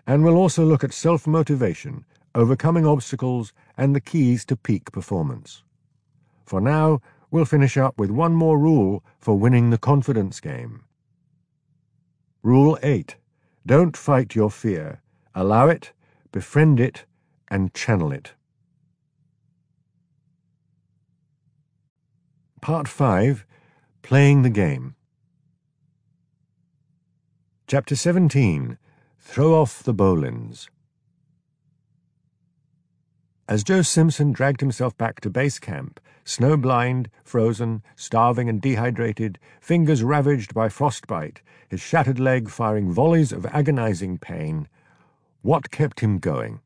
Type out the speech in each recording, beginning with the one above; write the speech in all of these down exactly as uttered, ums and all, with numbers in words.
and we'll also look at self-motivation, overcoming obstacles, and the keys to peak performance. For now, we'll finish up with one more rule for winning the confidence game. Rule eight. Don't fight your fear. Allow it, befriend it, and channel it. Part five. Playing the Game. Chapter seventeen. Throw off the bowlines. As Joe Simpson dragged himself back to base camp, snow-blind, frozen, starving and dehydrated, fingers ravaged by frostbite, his shattered leg firing volleys of agonizing pain, what kept him going?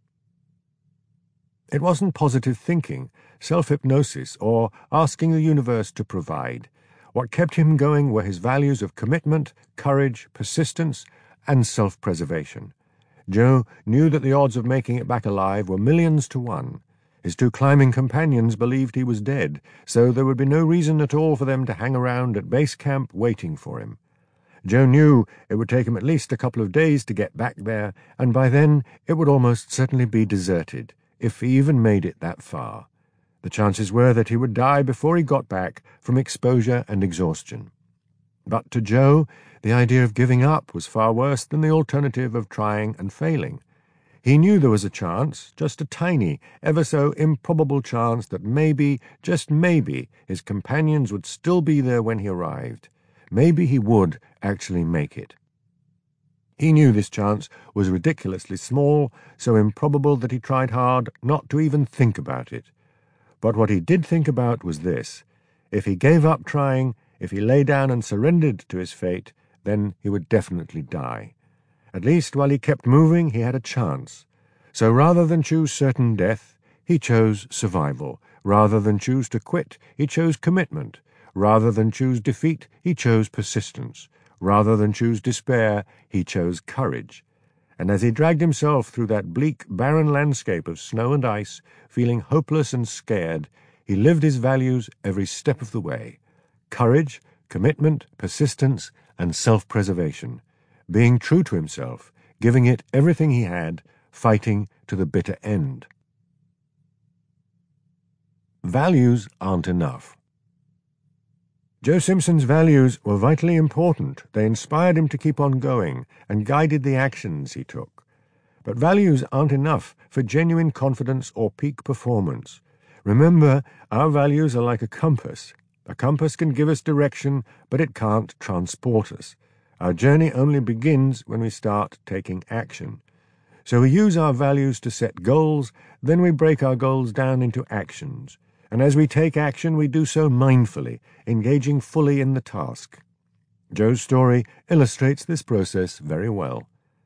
It wasn't positive thinking, self-hypnosis, or asking the universe to provide. What kept him going were his values of commitment, courage, persistence, and self-preservation. Joe knew that the odds of making it back alive were millions to one. His two climbing companions believed he was dead, so there would be no reason at all for them to hang around at base camp waiting for him. Joe knew it would take him at least a couple of days to get back there, and by then it would almost certainly be deserted, if he even made it that far. The chances were that he would die before he got back from exposure and exhaustion. But to Joe, the idea of giving up was far worse than the alternative of trying and failing. He knew there was a chance, just a tiny, ever so improbable chance that maybe, just maybe, his companions would still be there when he arrived. Maybe he would actually make it. He knew this chance was ridiculously small, so improbable that he tried hard not to even think about it. But what he did think about was this. If he gave up trying, if he lay down and surrendered to his fate, then he would definitely die. At least while he kept moving, he had a chance. So rather than choose certain death, he chose survival. Rather than choose to quit, he chose commitment. Rather than choose defeat, he chose persistence. Rather than choose despair, he chose courage. And as he dragged himself through that bleak, barren landscape of snow and ice, feeling hopeless and scared, he lived his values every step of the way. Courage, commitment, persistence, and self-preservation. Being true to himself, giving it everything he had, fighting to the bitter end. Values aren't enough. Joe Simpson's values were vitally important. They inspired him to keep on going and guided the actions he took. But values aren't enough for genuine confidence or peak performance. Remember, our values are like a compass. A compass can give us direction, but it can't transport us. Our journey only begins when we start taking action. So we use our values to set goals, then we break our goals down into actions. And as we take action, we do so mindfully, engaging fully in the task. Joe's story illustrates this process very well.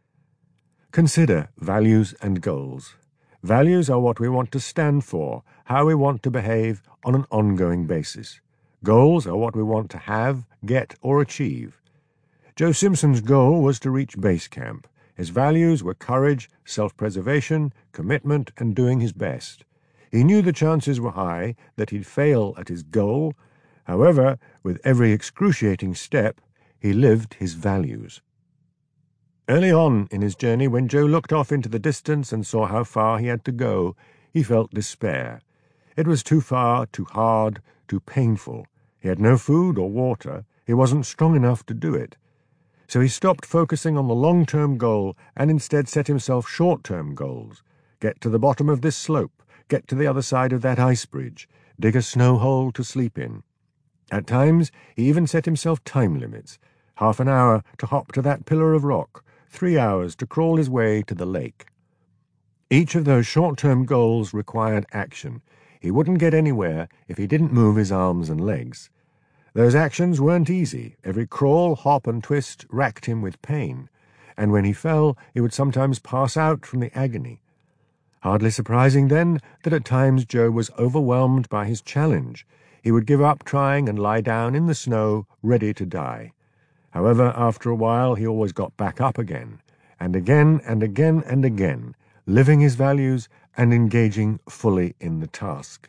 Consider values and goals. Values are what we want to stand for, how we want to behave on an ongoing basis. Goals are what we want to have, get, or achieve. Joe Simpson's goal was to reach base camp. His values were courage, self-preservation, commitment, and doing his best. He knew the chances were high that he'd fail at his goal. However, with every excruciating step, he lived his values. Early on in his journey, when Joe looked off into the distance and saw how far he had to go, he felt despair. It was too far, too hard, too painful. He had no food or water. He wasn't strong enough to do it. So he stopped focusing on the long-term goal and instead set himself short-term goals. Get to the bottom of this slope. Get to the other side of that ice bridge. Dig a snow hole to sleep in. At times, he even set himself time limits. Half an hour to hop to that pillar of rock. Three hours to crawl his way to the lake. Each of those short-term goals required action. He wouldn't get anywhere if he didn't move his arms and legs. Those actions weren't easy. Every crawl, hop, and twist racked him with pain, and when he fell, he would sometimes pass out from the agony. Hardly surprising, then, that at times Joe was overwhelmed by his challenge. He would give up trying and lie down in the snow, ready to die. However, after a while, he always got back up again, and again and again and again, living his values and engaging fully in the task.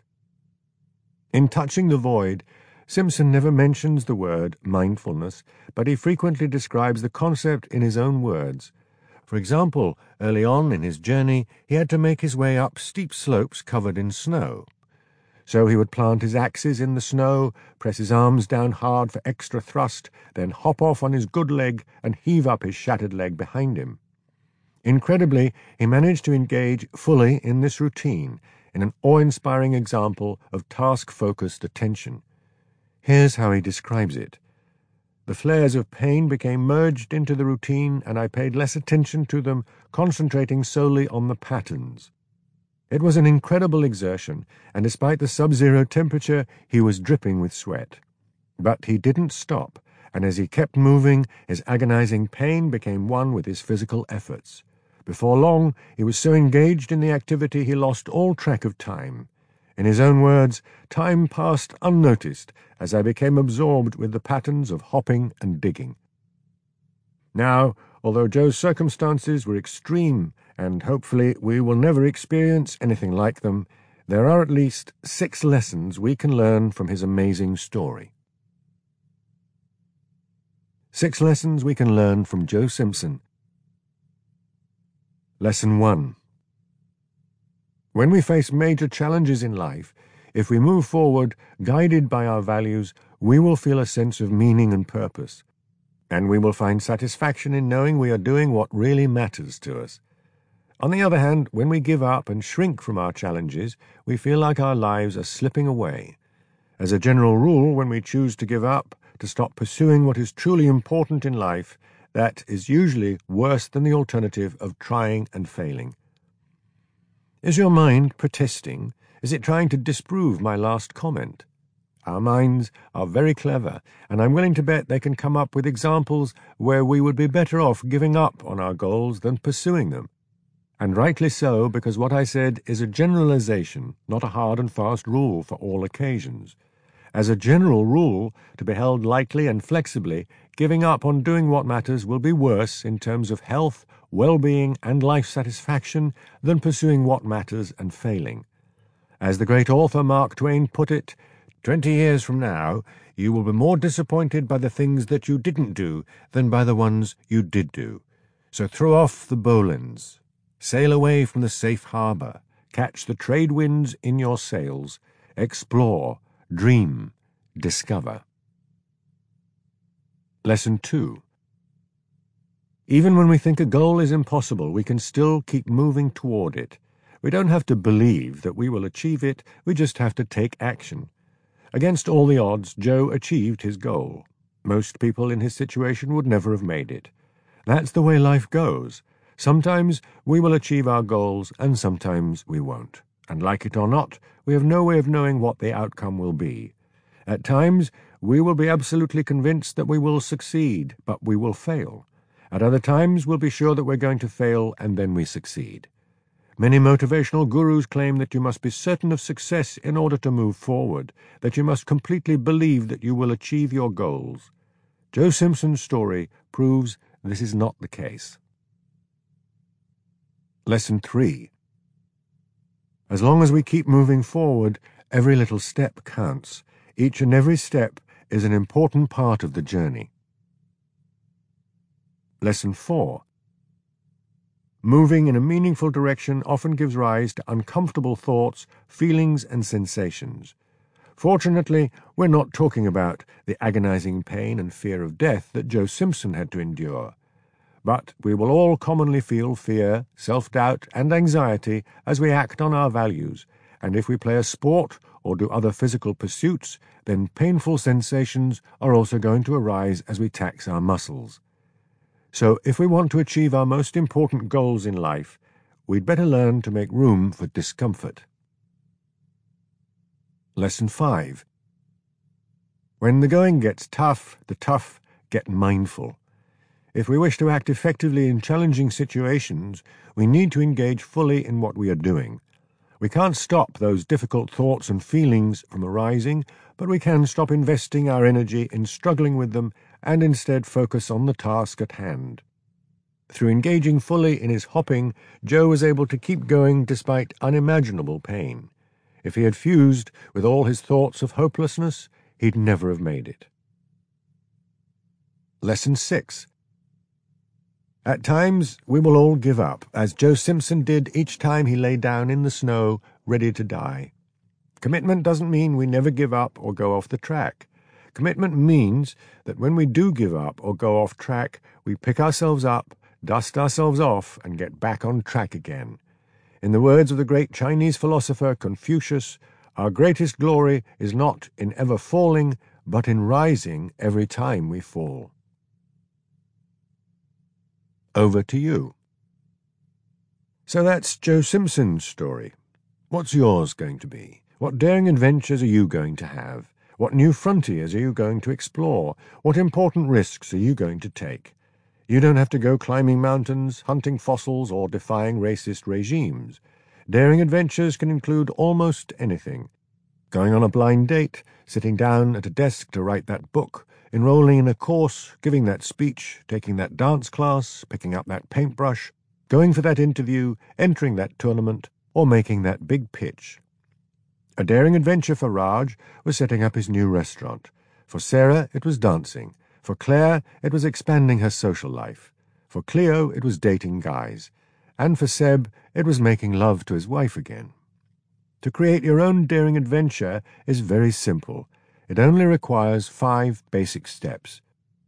In Touching the Void, Simpson never mentions the word mindfulness, but he frequently describes the concept in his own words. For example, early on in his journey, he had to make his way up steep slopes covered in snow. So he would plant his axes in the snow, press his arms down hard for extra thrust, then hop off on his good leg and heave up his shattered leg behind him. Incredibly, he managed to engage fully in this routine, in an awe-inspiring example of task-focused attention. Here's how he describes it. The flares of pain became merged into the routine, and I paid less attention to them, concentrating solely on the patterns. It was an incredible exertion, and despite the sub-zero temperature, he was dripping with sweat. But he didn't stop, and as he kept moving, his agonizing pain became one with his physical efforts. Before long, he was so engaged in the activity he lost all track of time. In his own words, time passed unnoticed as I became absorbed with the patterns of hopping and digging. Now, although Joe's circumstances were extreme, and hopefully we will never experience anything like them, there are at least six lessons we can learn from his amazing story. Six lessons we can learn from Joe Simpson. Lesson one. When we face major challenges in life, if we move forward, guided by our values, we will feel a sense of meaning and purpose, and we will find satisfaction in knowing we are doing what really matters to us. On the other hand, when we give up and shrink from our challenges, we feel like our lives are slipping away. As a general rule, when we choose to give up, to stop pursuing what is truly important in life, that is usually worse than the alternative of trying and failing. Is your mind protesting? Is it trying to disprove my last comment? Our minds are very clever, and I'm willing to bet they can come up with examples where we would be better off giving up on our goals than pursuing them. And rightly so, because what I said is a generalization, not a hard and fast rule for all occasions. As a general rule, to be held lightly and flexibly, giving up on doing what matters will be worse in terms of health, well-being, and life satisfaction than pursuing what matters and failing. As the great author Mark Twain put it, twenty years from now, you will be more disappointed by the things that you didn't do than by the ones you did do. So throw off the bowlines. Sail away from the safe harbor, catch the trade winds in your sails, explore, dream, discover. Lesson two. Even when we think a goal is impossible, we can still keep moving toward it. We don't have to believe that we will achieve it, we just have to take action. Against all the odds, Joe achieved his goal. Most people in his situation would never have made it. That's the way life goes. Sometimes we will achieve our goals, and sometimes we won't. And like it or not, we have no way of knowing what the outcome will be. At times, we will be absolutely convinced that we will succeed, but we will fail. At other times, we'll be sure that we're going to fail, and then we succeed. Many motivational gurus claim that you must be certain of success in order to move forward, that you must completely believe that you will achieve your goals. Joe Simpson's story proves this is not the case. Lesson three. As long as we keep moving forward, every little step counts. Each and every step is an important part of the journey. Lesson four. Moving in a meaningful direction often gives rise to uncomfortable thoughts, feelings, and sensations. Fortunately, we're not talking about the agonizing pain and fear of death that Joe Simpson had to endure. But we will all commonly feel fear, self-doubt, and anxiety as we act on our values, and if we play a sport or do other physical pursuits, then painful sensations are also going to arise as we tax our muscles. So if we want to achieve our most important goals in life, we'd better learn to make room for discomfort. Lesson five. When the going gets tough, the tough get mindful. If we wish to act effectively in challenging situations, we need to engage fully in what we are doing. We can't stop those difficult thoughts and feelings from arising, but we can stop investing our energy in struggling with them and instead focus on the task at hand. Through engaging fully in his hopping, Joe was able to keep going despite unimaginable pain. If he had fused with all his thoughts of hopelessness, he'd never have made it. Lesson six. At times, we will all give up, as Joe Simpson did each time he lay down in the snow, ready to die. Commitment doesn't mean we never give up or go off the track. Commitment means that when we do give up or go off track, we pick ourselves up, dust ourselves off, and get back on track again. In the words of the great Chinese philosopher Confucius, our greatest glory is not in ever falling, but in rising every time we fall. Over to you. So that's Joe Simpson's story. What's yours going to be? What daring adventures are you going to have? What new frontiers are you going to explore? What important risks are you going to take? You don't have to go climbing mountains, hunting fossils, or defying racist regimes. Daring adventures can include almost anything. Going on a blind date, sitting down at a desk to write that book, enrolling in a course, giving that speech, taking that dance class, picking up that paintbrush, going for that interview, entering that tournament, or making that big pitch. A daring adventure for Raj was setting up his new restaurant. For Sarah, it was dancing. For Claire, it was expanding her social life. For Cleo, it was dating guys. And for Seb, it was making love to his wife again. To create your own daring adventure is very simple. It only requires five basic steps.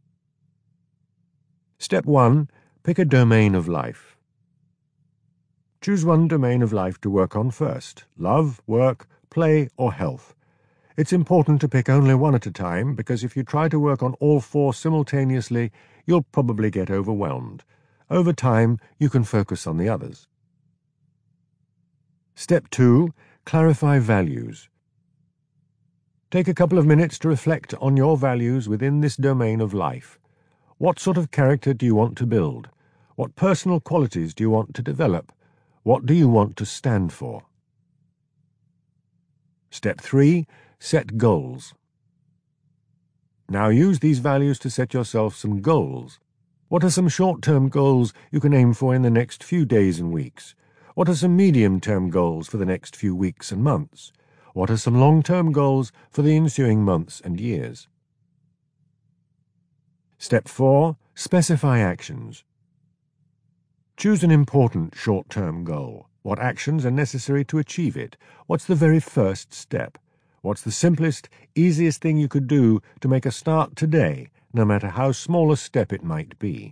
Step one, pick a domain of life. Choose one domain of life to work on first: love, work, play, or health. It's important to pick only one at a time, because if you try to work on all four simultaneously, you'll probably get overwhelmed. Over time, you can focus on the others. Step two, clarify values. Take a couple of minutes to reflect on your values within this domain of life. What sort of character do you want to build? What personal qualities do you want to develop? What do you want to stand for? Step three, set goals. Now use these values to set yourself some goals. What are some short-term goals you can aim for in the next few days and weeks? What are some medium-term goals for the next few weeks and months? What are some long-term goals for the ensuing months and years? Step four, specify actions. Choose an important short-term goal. What actions are necessary to achieve it? What's the very first step? What's the simplest, easiest thing you could do to make a start today, no matter how small a step it might be?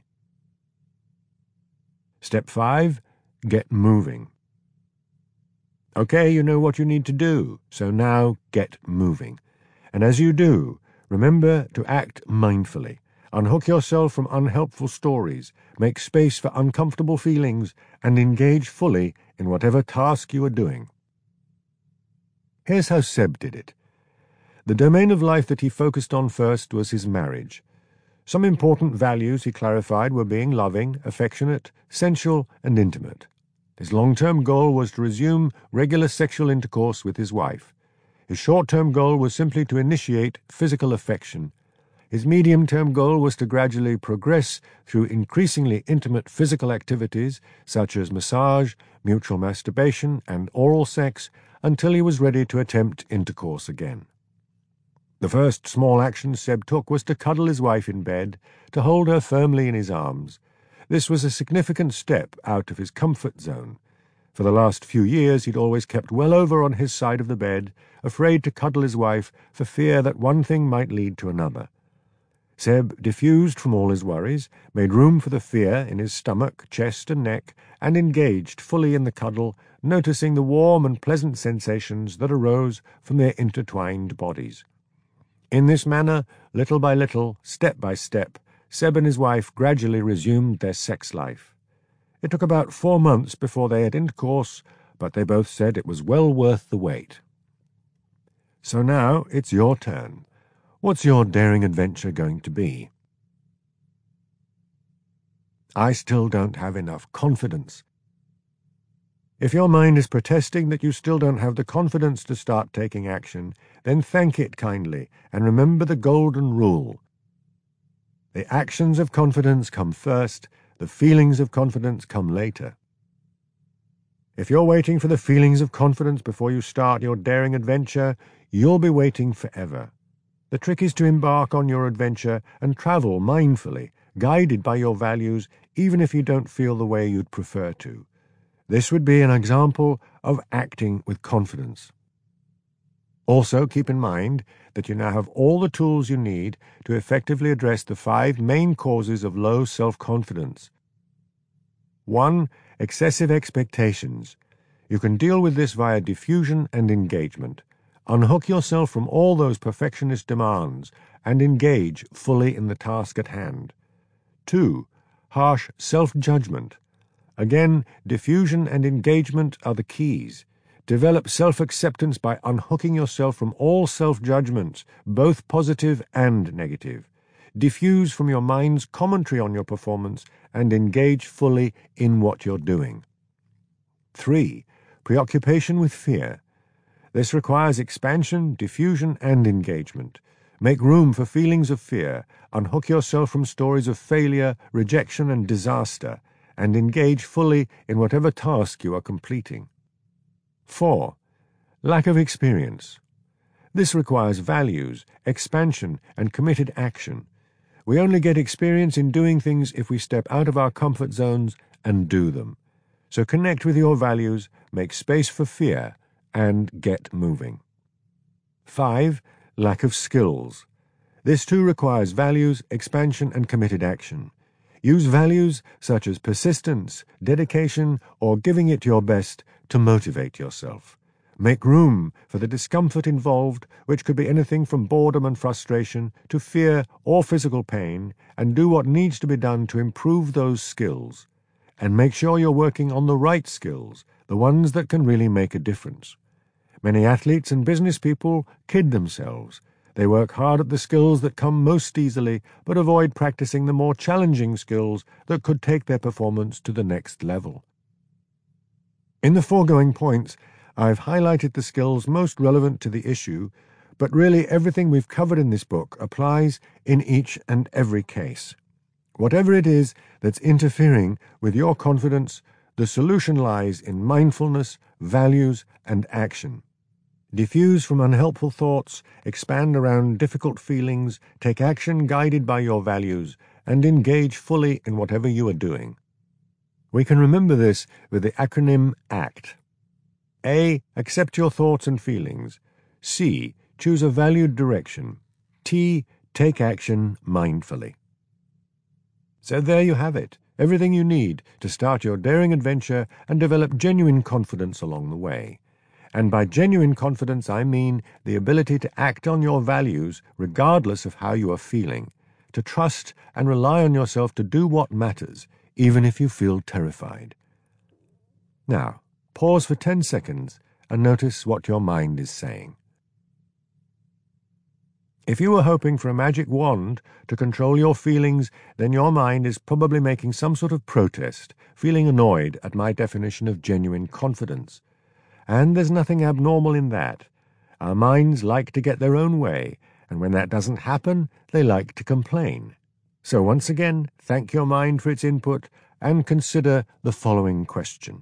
Step five, get moving. Okay, you know what you need to do, so now get moving. And as you do, remember to act mindfully. Unhook yourself from unhelpful stories, make space for uncomfortable feelings, and engage fully in whatever task you are doing. Here's how Seb did it. The domain of life that he focused on first was his marriage. Some important values he clarified were being loving, affectionate, sensual, and intimate. His long-term goal was to resume regular sexual intercourse with his wife. His short-term goal was simply to initiate physical affection. His medium-term goal was to gradually progress through increasingly intimate physical activities such as massage, mutual masturbation, and oral sex until he was ready to attempt intercourse again. The first small action Seb took was to cuddle his wife in bed, to hold her firmly in his arms. This was a significant step out of his comfort zone. For the last few years he'd always kept well over on his side of the bed, afraid to cuddle his wife for fear that one thing might lead to another. Seb diffused from all his worries, made room for the fear in his stomach, chest, and neck, and engaged fully in the cuddle, noticing the warm and pleasant sensations that arose from their intertwined bodies. In this manner, little by little, step by step, Seb and his wife gradually resumed their sex life. It took about four months before they had intercourse, but they both said it was well worth the wait. So now it's your turn. What's your daring adventure going to be? I still don't have enough confidence. If your mind is protesting that you still don't have the confidence to start taking action, then thank it kindly and remember the golden rule. The actions of confidence come first, the feelings of confidence come later. If you're waiting for the feelings of confidence before you start your daring adventure, you'll be waiting forever. The trick is to embark on your adventure and travel mindfully, guided by your values, even if you don't feel the way you'd prefer to. This would be an example of acting with confidence. Also, keep in mind that you now have all the tools you need to effectively address the five main causes of low self-confidence. One, excessive expectations. You can deal with this via diffusion and engagement. Unhook yourself from all those perfectionist demands and engage fully in the task at hand. Two, harsh self-judgment. Again, diffusion and engagement are the keys. Develop self-acceptance by unhooking yourself from all self-judgments, both positive and negative. Diffuse from your mind's commentary on your performance and engage fully in what you're doing. Three, preoccupation with fear. This requires expansion, diffusion, and engagement. Make room for feelings of fear, unhook yourself from stories of failure, rejection, and disaster, and engage fully in whatever task you are completing. Four, lack of experience. This requires values, expansion, and committed action. We only get experience in doing things if we step out of our comfort zones and do them. So connect with your values, make space for fear, and get moving. Five, lack of skills. This too requires values, expansion, and committed action. Use values such as persistence, dedication, or giving it your best to motivate yourself. Make room for the discomfort involved, which could be anything from boredom and frustration to fear or physical pain, and do what needs to be done to improve those skills. And make sure you're working on the right skills, the ones that can really make a difference. Many athletes and business people kid themselves. They work hard at the skills that come most easily, but avoid practicing the more challenging skills that could take their performance to the next level. In the foregoing points, I've highlighted the skills most relevant to the issue, but really everything we've covered in this book applies in each and every case. Whatever it is that's interfering with your confidence, the solution lies in mindfulness, values, and action. Diffuse from unhelpful thoughts, expand around difficult feelings, take action guided by your values, and engage fully in whatever you are doing. We can remember this with the acronym ACT. A. Accept your thoughts and feelings. C. Choose a valued direction. T. Take action mindfully. So there you have it, everything you need to start your daring adventure and develop genuine confidence along the way. And by genuine confidence, I mean the ability to act on your values regardless of how you are feeling, to trust and rely on yourself to do what matters, even if you feel terrified. Now, pause for ten seconds and notice what your mind is saying. If you were hoping for a magic wand to control your feelings, then your mind is probably making some sort of protest, feeling annoyed at my definition of genuine confidence. And there's nothing abnormal in that. Our minds like to get their own way, and when that doesn't happen, they like to complain. So once again, thank your mind for its input, and consider the following question.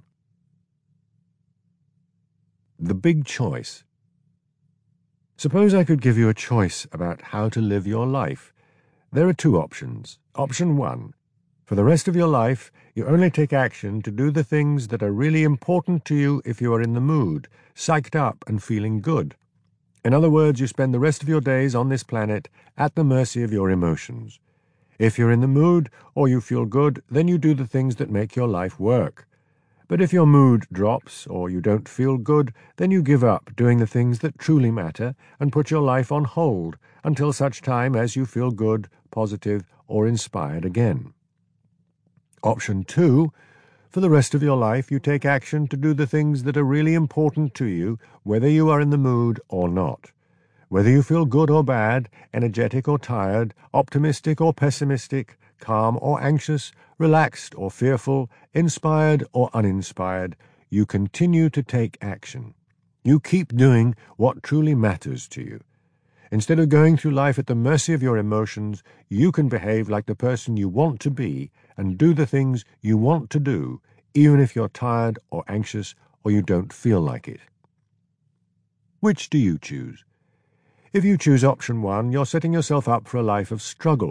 The big choice. Suppose I could give you a choice about how to live your life. There are two options. Option one. For the rest of your life, you only take action to do the things that are really important to you if you are in the mood, psyched up and feeling good. In other words, you spend the rest of your days on this planet at the mercy of your emotions. If you're in the mood or you feel good, then you do the things that make your life work. But if your mood drops or you don't feel good, then you give up doing the things that truly matter and put your life on hold until such time as you feel good, positive, or inspired again. Option two, for the rest of your life you take action to do the things that are really important to you, whether you are in the mood or not. Whether you feel good or bad, energetic or tired, optimistic or pessimistic, calm or anxious, relaxed or fearful, inspired or uninspired, you continue to take action. You keep doing what truly matters to you. Instead of going through life at the mercy of your emotions, you can behave like the person you want to be and do the things you want to do, even if you're tired or anxious or you don't feel like it. Which do you choose? If you choose option one, you're setting yourself up for a life of struggle.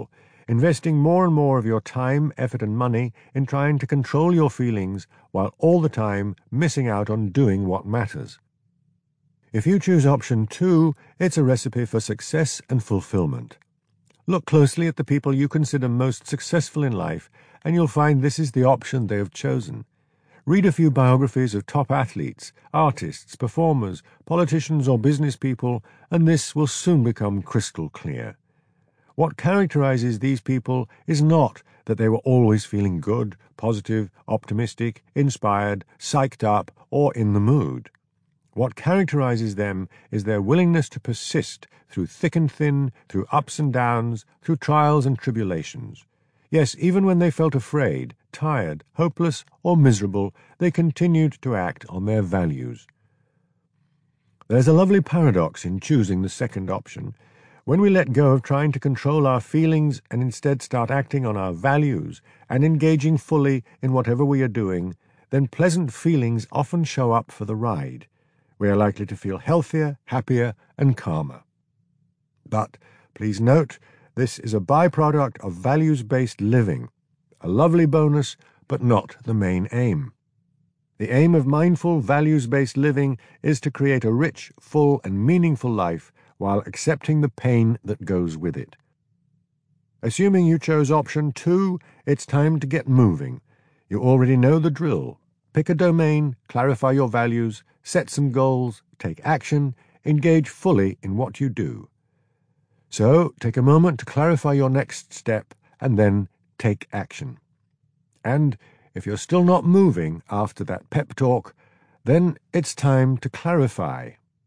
investing more and more of your time, effort, and money in trying to control your feelings while all the time missing out on doing what matters. If you choose option two, it's a recipe for success and fulfillment. Look closely at the people you consider most successful in life, and you'll find this is the option they have chosen. Read a few biographies of top athletes, artists, performers, politicians, or business people, and this will soon become crystal clear. What characterizes these people is not that they were always feeling good, positive, optimistic, inspired, psyched up, or in the mood. What characterizes them is their willingness to persist through thick and thin, through ups and downs, through trials and tribulations. Yes, even when they felt afraid, tired, hopeless, or miserable, they continued to act on their values. There's a lovely paradox in choosing the second option. When we let go of trying to control our feelings and instead start acting on our values and engaging fully in whatever we are doing, then pleasant feelings often show up for the ride. We are likely to feel healthier, happier, and calmer. But please note, this is a byproduct of values-based living, a lovely bonus, but not the main aim. The aim of mindful, values-based living is to create a rich, full, and meaningful life while accepting the pain that goes with it. Assuming you chose option two, it's time to get moving. You already know the drill. Pick a domain, clarify your values, set some goals, take action, engage fully in what you do. So, take a moment to clarify your next step, and then take action. And if you're still not moving after that pep talk, then it's time to clarify.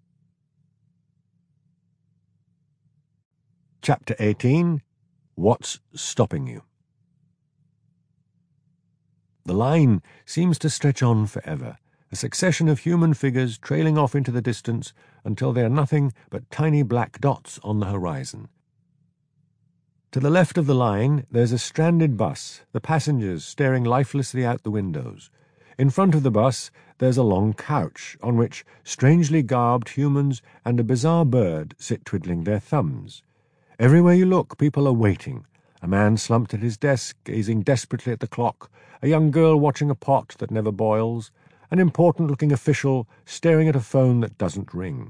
Chapter eighteen. What's Stopping You? The line seems to stretch on forever, a succession of human figures trailing off into the distance until they are nothing but tiny black dots on the horizon. To the left of the line there's a stranded bus, the passengers staring lifelessly out the windows. In front of the bus there's a long couch on which strangely garbed humans and a bizarre bird sit twiddling their thumbs. Everywhere you look, people are waiting. A man slumped at his desk, gazing desperately at the clock, a young girl watching a pot that never boils, an important-looking official staring at a phone that doesn't ring.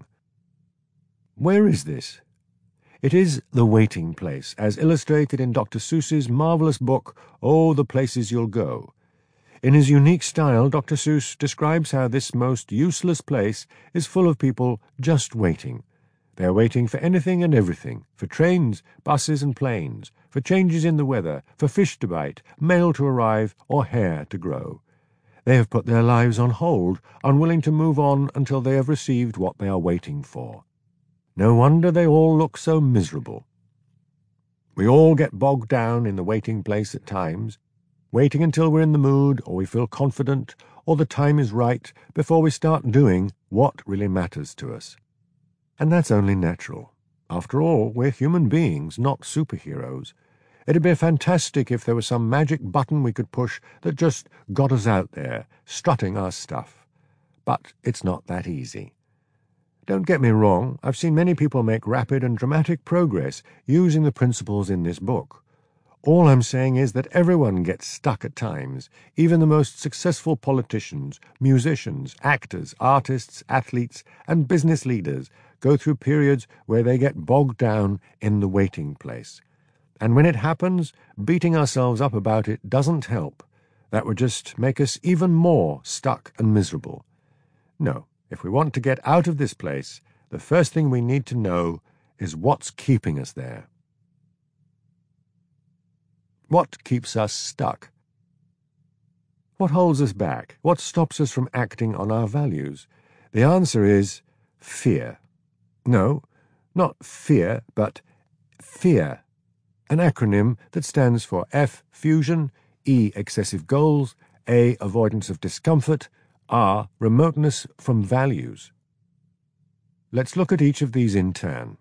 Where is this? It is the waiting place, as illustrated in Doctor Seuss's marvellous book, Oh, the Places You'll Go. In his unique style, Doctor Seuss describes how this most useless place is full of people just waiting. They are waiting for anything and everything, for trains, buses and planes, for changes in the weather, for fish to bite, mail to arrive, or hair to grow. They have put their lives on hold, unwilling to move on until they have received what they are waiting for. No wonder they all look so miserable. We all get bogged down in the waiting place at times, waiting until we're in the mood, or we feel confident, or the time is right, before we start doing what really matters to us. And that's only natural. After all, we're human beings, not superheroes. It'd be fantastic if there was some magic button we could push that just got us out there, strutting our stuff. But it's not that easy. Don't get me wrong, I've seen many people make rapid and dramatic progress using the principles in this book. All I'm saying is that everyone gets stuck at times, even the most successful politicians, musicians, actors, artists, athletes, and business leaders go through periods where they get bogged down in the waiting place. And when it happens, beating ourselves up about it doesn't help. That would just make us even more stuck and miserable. No, if we want to get out of this place, the first thing we need to know is what's keeping us there. What keeps us stuck? What holds us back? What stops us from acting on our values? The answer is fear. No, not fear, but FEAR, an acronym that stands for F, fusion, E, excessive goals, A, avoidance of discomfort, R, remoteness from values. Let's look at each of these in turn.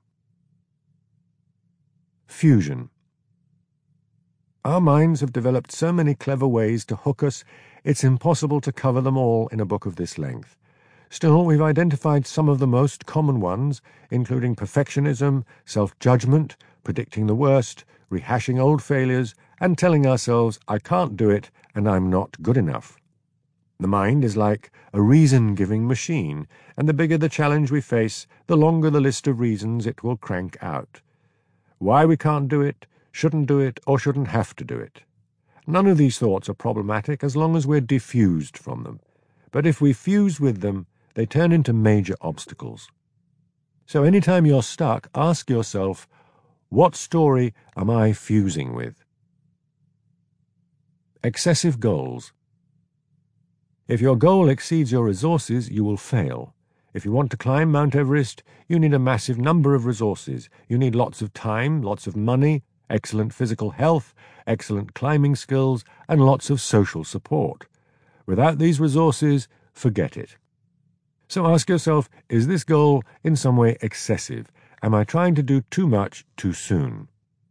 Fusion. Our minds have developed so many clever ways to hook us, it's impossible to cover them all in a book of this length. Still, we've identified some of the most common ones, including perfectionism, self-judgment, predicting the worst, rehashing old failures, and telling ourselves, I can't do it and I'm not good enough. The mind is like a reason-giving machine, and the bigger the challenge we face, the longer the list of reasons it will crank out. Why we can't do it, shouldn't do it, or shouldn't have to do it. None of these thoughts are problematic as long as we're diffused from them. But if we fuse with them, they turn into major obstacles. So anytime you're stuck, ask yourself, what story am I fusing with? Excessive goals. If your goal exceeds your resources, you will fail. If you want to climb Mount Everest, you need a massive number of resources. You need lots of time, lots of money, excellent physical health, excellent climbing skills, and lots of social support. Without these resources, forget it. So ask yourself, is this goal in some way excessive? Am I trying to do too much too soon?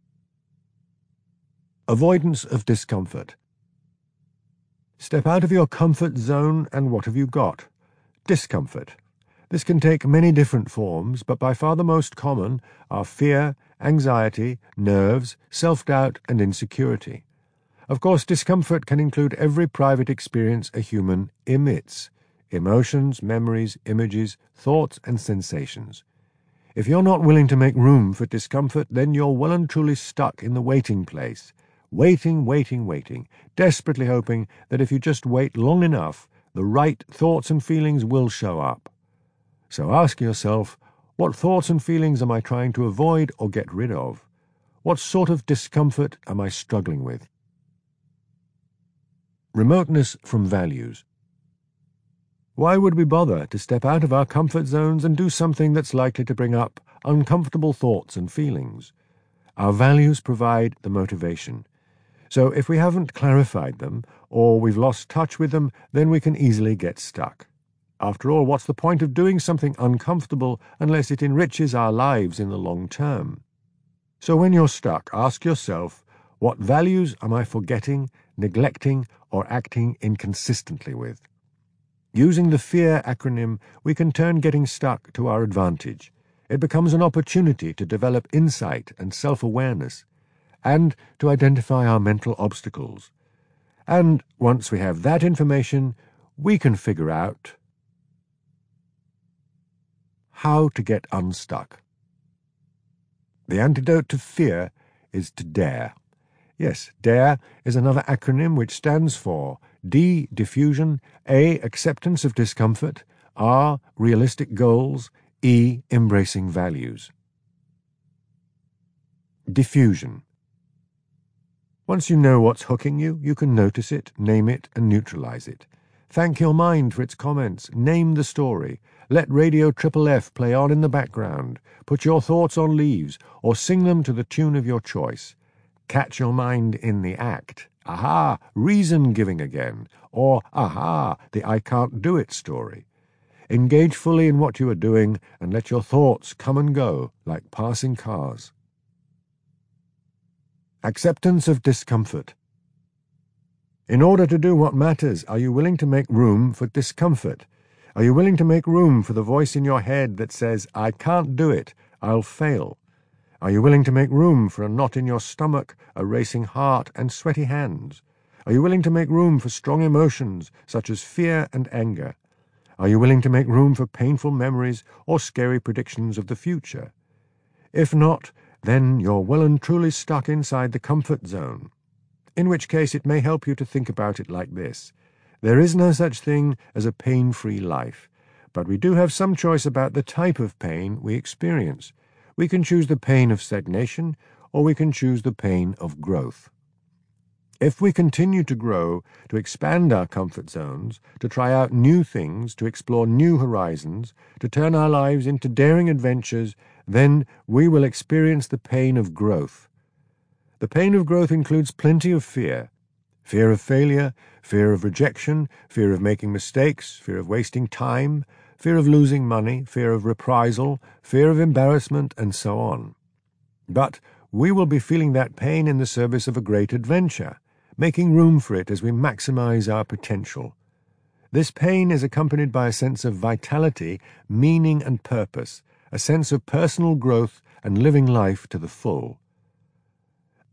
Avoidance of discomfort. Step out of your comfort zone, and what have you got? Discomfort. This can take many different forms, but by far the most common are fear, anxiety, nerves, self-doubt, and insecurity. Of course, discomfort can include every private experience a human emits: emotions, memories, images, thoughts, and sensations. If you're not willing to make room for discomfort, then you're well and truly stuck in the waiting place. Waiting, waiting, waiting, desperately hoping that if you just wait long enough, the right thoughts and feelings will show up. So ask yourself, what thoughts and feelings am I trying to avoid or get rid of? What sort of discomfort am I struggling with? Remoteness from values. Why would we bother to step out of our comfort zones and do something that's likely to bring up uncomfortable thoughts and feelings? Our values provide the motivation. So if we haven't clarified them, or we've lost touch with them, then we can easily get stuck. After all, what's the point of doing something uncomfortable unless it enriches our lives in the long term? So when you're stuck, ask yourself, what values am I forgetting, neglecting, or acting inconsistently with? Using the FEAR acronym, we can turn getting stuck to our advantage. It becomes an opportunity to develop insight and self-awareness, and to identify our mental obstacles. And once we have that information, we can figure out how to get unstuck. The antidote to fear is to dare. Yes, DARE is another acronym which stands for D. Diffusion, A. Acceptance of discomfort, R. Realistic goals, E. Embracing values. Diffusion. Once you know what's hooking you, you can notice it, name it, and neutralize it. Thank your mind for its comments. Name the story. Let Radio Triple F play on in the background. Put your thoughts on leaves, or sing them to the tune of your choice. Catch your mind in the act. Aha, reason giving again. Or, aha, the I can't do it story. Engage fully in what you are doing, and let your thoughts come and go like passing cars. Acceptance of discomfort. In order to do what matters, are you willing to make room for discomfort? Are you willing to make room for the voice in your head that says, I can't do it, I'll fail? Are you willing to make room for a knot in your stomach, a racing heart, and sweaty hands? Are you willing to make room for strong emotions, such as fear and anger? Are you willing to make room for painful memories or scary predictions of the future? If not, then you're well and truly stuck inside the comfort zone, in which case it may help you to think about it like this. There is no such thing as a pain-free life, but we do have some choice about the type of pain we experience. We can choose the pain of stagnation, or we can choose the pain of growth. If we continue to grow, to expand our comfort zones, to try out new things, to explore new horizons, to turn our lives into daring adventures, then we will experience the pain of growth. The pain of growth includes plenty of fear. Fear of failure, fear of rejection, fear of making mistakes, fear of wasting time, fear of losing money, fear of reprisal, fear of embarrassment, and so on. But we will be feeling that pain in the service of a great adventure, making room for it as we maximize our potential. This pain is accompanied by a sense of vitality, meaning, and purpose, a sense of personal growth and living life to the full.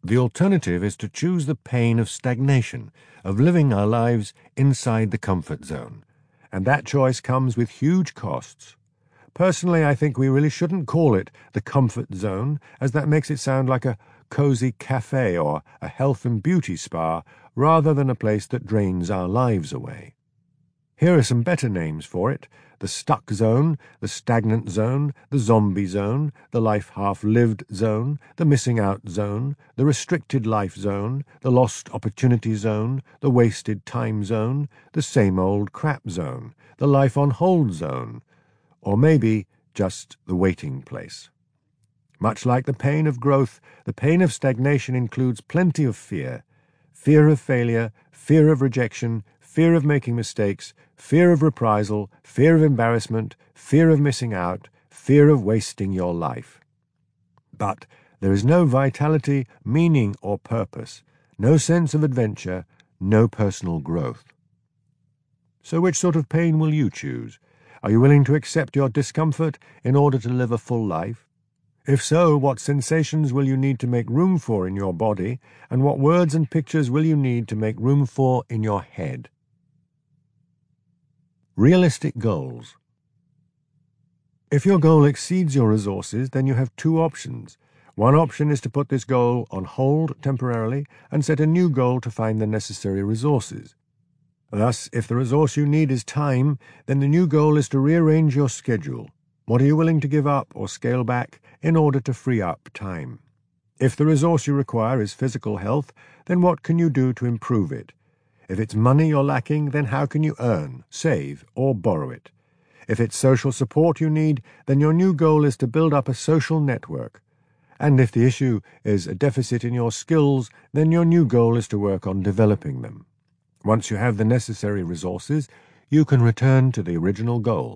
The alternative is to choose the pain of stagnation, of living our lives inside the comfort zone. And that choice comes with huge costs. Personally, I think we really shouldn't call it the comfort zone, as that makes it sound like a cozy cafe or a health and beauty spa, rather than a place that drains our lives away. Here are some better names for it: the stuck zone, the stagnant zone, the zombie zone, the life half-lived zone, the missing out zone, the restricted life zone, the lost opportunity zone, the wasted time zone, the same old crap zone, the life on hold zone, or maybe just the waiting place. Much like the pain of growth, the pain of stagnation includes plenty of fear. Fear of failure, fear of rejection, fear of making mistakes, fear of reprisal, fear of embarrassment, fear of missing out, fear of wasting your life. But there is no vitality, meaning, or purpose, no sense of adventure, no personal growth. So which sort of pain will you choose? Are you willing to accept your discomfort in order to live a full life? If so, what sensations will you need to make room for in your body, and what words and pictures will you need to make room for in your head? Realistic goals. If your goal exceeds your resources, then you have two options. One option is to put this goal on hold temporarily and set a new goal to find the necessary resources. Thus, if the resource you need is time, then the new goal is to rearrange your schedule. What are you willing to give up or scale back in order to free up time? If the resource you require is physical health, then what can you do to improve it? If it's money you're lacking, then how can you earn, save, or borrow it? If it's social support you need, then your new goal is to build up a social network. And if the issue is a deficit in your skills, then your new goal is to work on developing them. Once you have the necessary resources, you can return to the original goal.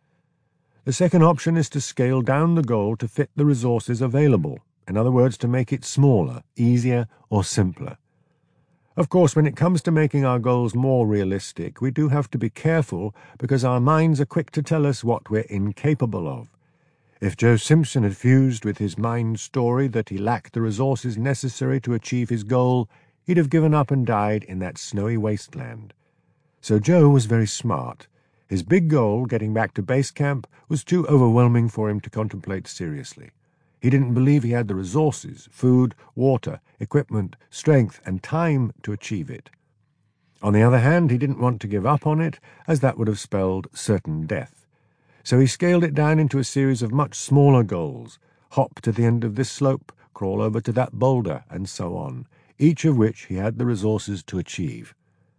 The second option is to scale down the goal to fit the resources available, in other words, to make it smaller, easier, or simpler. Of course, when it comes to making our goals more realistic, we do have to be careful because our minds are quick to tell us what we're incapable of. If Joe Simpson had fused with his mind story that he lacked the resources necessary to achieve his goal, he'd have given up and died in that snowy wasteland. So Joe was very smart. His big goal, getting back to base camp, was too overwhelming for him to contemplate seriously. He didn't believe he had the resources, food, water, equipment, strength, and time to achieve it. On the other hand, he didn't want to give up on it, as that would have spelled certain death. So he scaled it down into a series of much smaller goals: hop to the end of this slope, crawl over to that boulder, and so on, each of which he had the resources to achieve.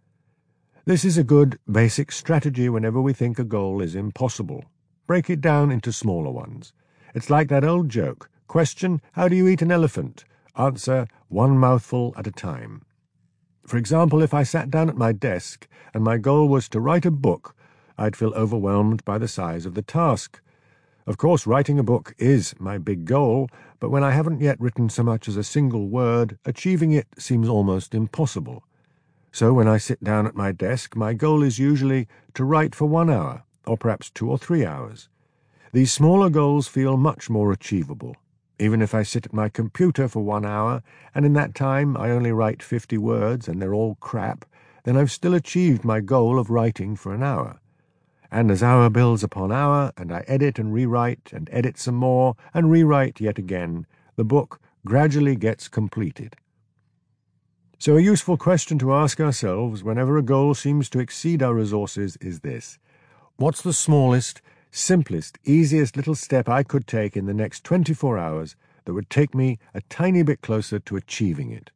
This is a good, basic strategy whenever we think a goal is impossible. Break it down into smaller ones. It's like that old joke: question, how do you eat an elephant? Answer, one mouthful at a time. For example, if I sat down at my desk and my goal was to write a book, I'd feel overwhelmed by the size of the task. Of course, writing a book is my big goal, but when I haven't yet written so much as a single word, achieving it seems almost impossible. So when I sit down at my desk, my goal is usually to write for one hour, or perhaps two or three hours. These smaller goals feel much more achievable. Even if I sit at my computer for one hour, and in that time I only write fifty words and they're all crap, then I've still achieved my goal of writing for an hour. And as hour builds upon hour, and I edit and rewrite, and edit some more, and rewrite yet again, the book gradually gets completed. So a useful question to ask ourselves whenever a goal seems to exceed our resources is this: what's the smallest, simplest, easiest little step I could take in the next twenty-four hours that would take me a tiny bit closer to achieving it?